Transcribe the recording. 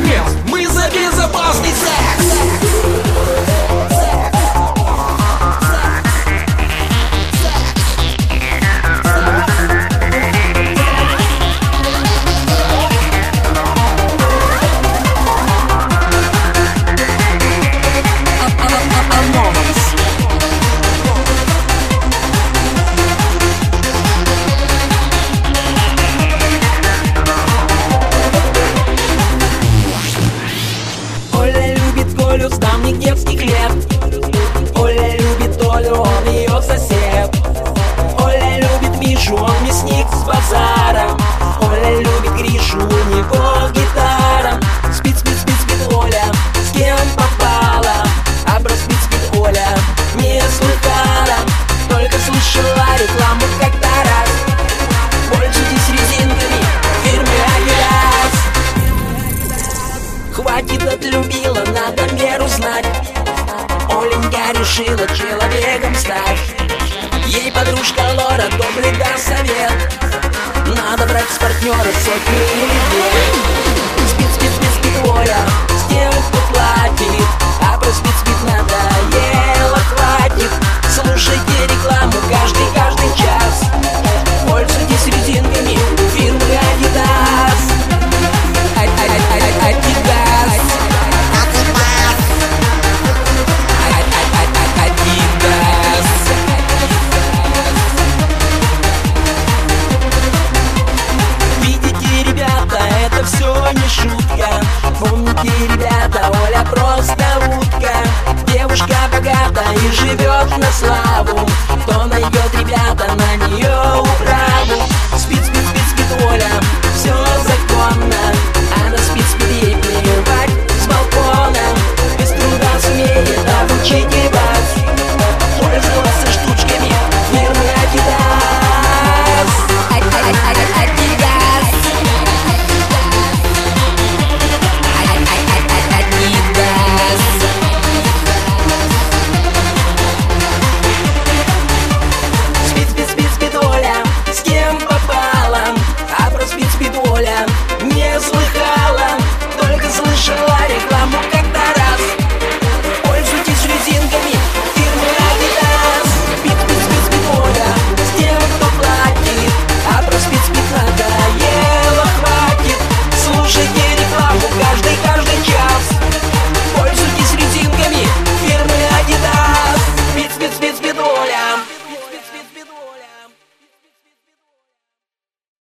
мест. Мы за безопасный секс. С давних детских лет Оля любит Олю, он ее сосед. Оля любит Мишу, он мясник с базара. Оля любит Гришу, у него гитара. Спит, спит, спит, спит Оля, с кем попала. А про спит, спит Оля не слыхала. Только слышала рекламу как-то раз. Пользуйтесь резинками фирмы Adidas. Хватит отлюбила, надо меру знать. Оленька решила человеком стать. Ей подружка Лора добрый даст совет. Надо брать с партнера сотни или две. Спит, спит, спит, спит Оля, с тем, кто платит. А про спит, спит надоело, хватит. Слушайте рекламу каждый час. Пользуйтесь резинками фирмы Adidas. Adidas. Видите, ребята, это все не шутка. Помните, ребята, Оля просто утка. Девушка богата и живет на славу.